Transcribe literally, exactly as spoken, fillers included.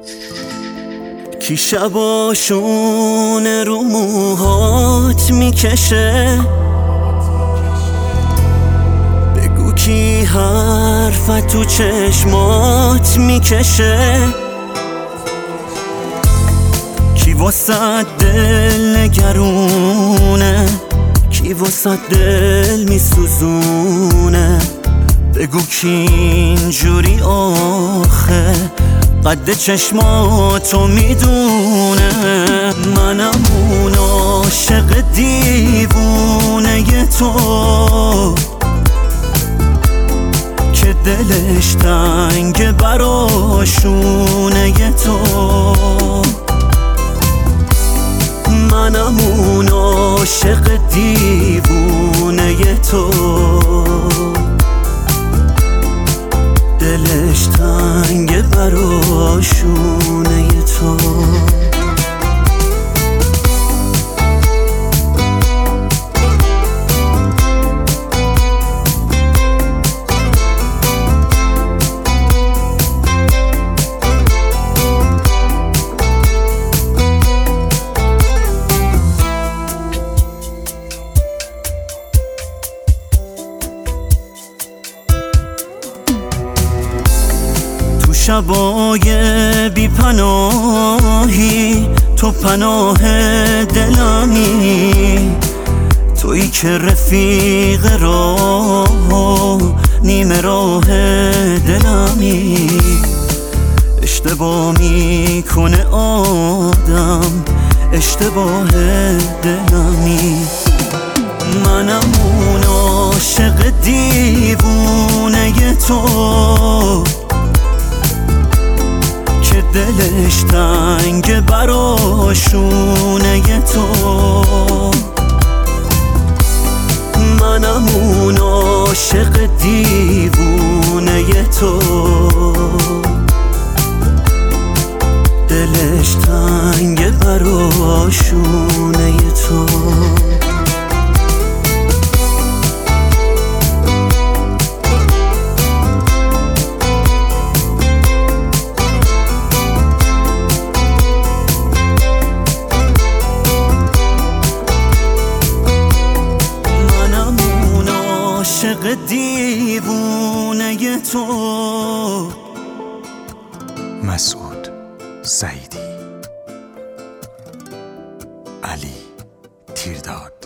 کی شباشون رو موهات میکشه؟ بگو کی حرفت تو چشمات میکشه؟ کی واسه دل نگرونه؟ کی واسه دل میسوزونه؟ بگو کی اینجوری آخه قد چشماتو میدونه؟ منم اون عاشق دیوونه تو که دلش تنگ براشونه تو. منم اون عاشق دیوونه تو دلش تنگ براشونه تو. شبای بی پناهی تو پناه دلمی، تویی که رفیق راه نیمه راه دلمی. اشتباه میکنه آدم اشتباه دلمی. منم اون عاشق دیوونه تو دلش تنگ براشونه تو. منم اون عاشق دیوونه تو دلش تنگ براشونه تو. عاشق دیوونه تو. مسعود سعیدی، علی تیرداد.